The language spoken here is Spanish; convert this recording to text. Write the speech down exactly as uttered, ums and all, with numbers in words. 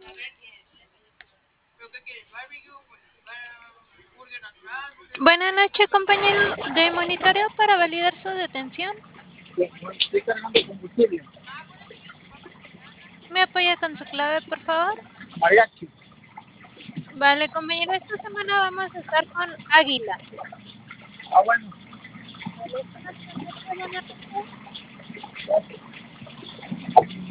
Buenas noches, compañero de monitoreo para validar su detención. Estoy cargando combustible. ¿Me apoya con su clave, por favor? Mariachi. Vale, compañero, esta semana vamos a estar con Águila. Ah, bueno. Vale, ¿conoce el metro Buenaventura?